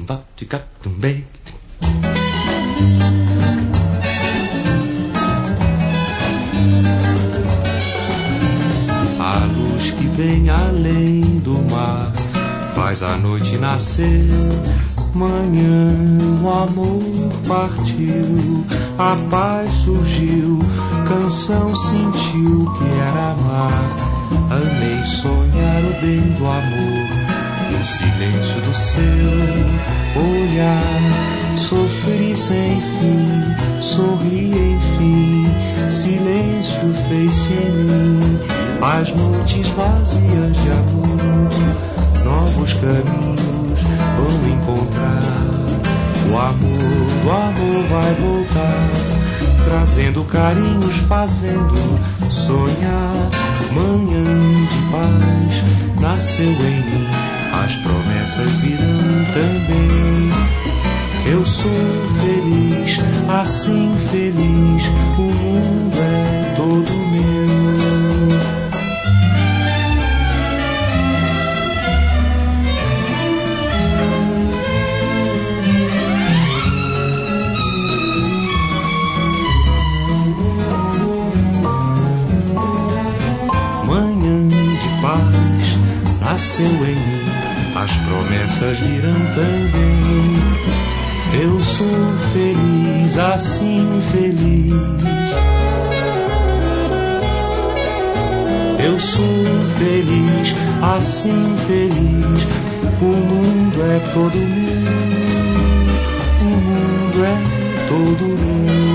A luz que vem além do mar faz a noite nascer. Manhã o amor partiu, a paz surgiu, canção sentiu que era amar. Amei sonhar o bem do amor, no silêncio do seu olhar. Sofri sem fim, sorri enfim, silêncio fez-se em mim. As noites vazias de amor, novos caminhos vão encontrar. O amor vai voltar, trazendo carinhos, fazendo sonhar. Manhã de paz nasceu em mim, as promessas virão também. Eu sou feliz, assim feliz, o mundo é todo meu. Manhã de paz nasceu em mim, as promessas virão também. Eu sou feliz, assim feliz. Eu sou feliz, assim feliz. O mundo é todo meu. O mundo é todo meu.